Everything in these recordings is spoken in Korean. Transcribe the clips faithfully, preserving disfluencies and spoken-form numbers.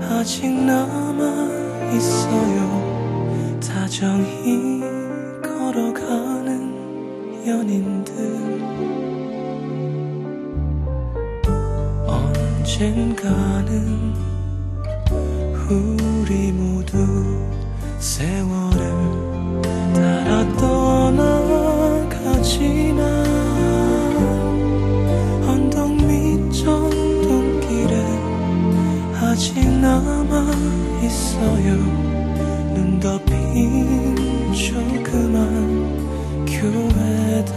아직 남아있어요. 다정히 걸어가는 연인들. 언젠가는 우리 모두 세월을 따라 떠나가지만 언덕 밑 정동길에 아직 남아있어요. 눈 덮인 조그만 교회당.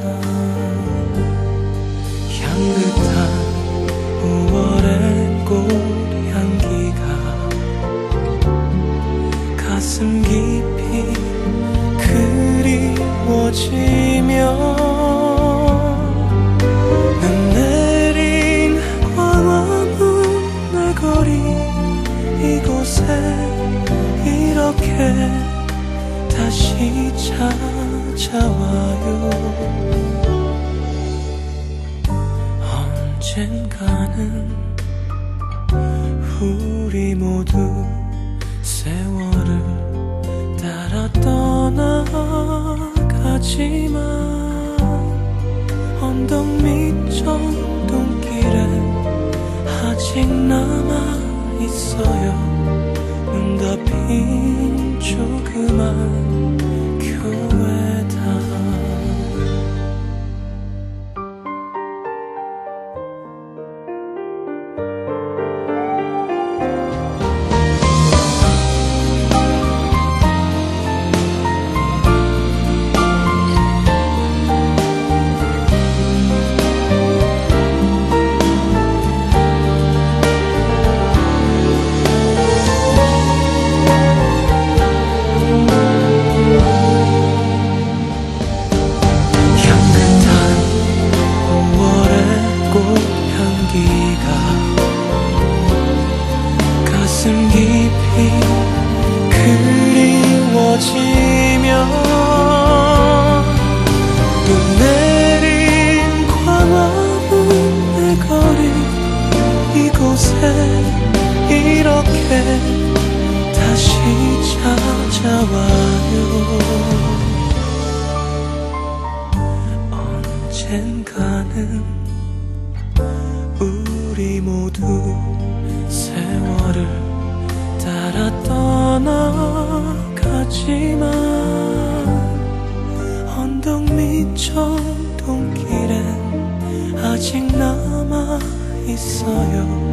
향긋한 오월의 꽃향기가 가슴 깊이 그리워지며 눈 내린 광화문의 거리 이곳에 이렇게 다시 찾아와요. 언젠가는 우리 모두 세월을 따라 떠나가지만 언덕 밑 정동길에 아직 남아있어요. 눈 덮인 조그만 교회당. 꽃향기가 가슴 깊이 그리워지며 눈 내린 광화문의 거리 이곳에 이렇게 다시 찾아와요. 언젠가는 우리 모두 세월을 따라 떠나가지만 언덕 밑 정동길엔 아직 남아있어요.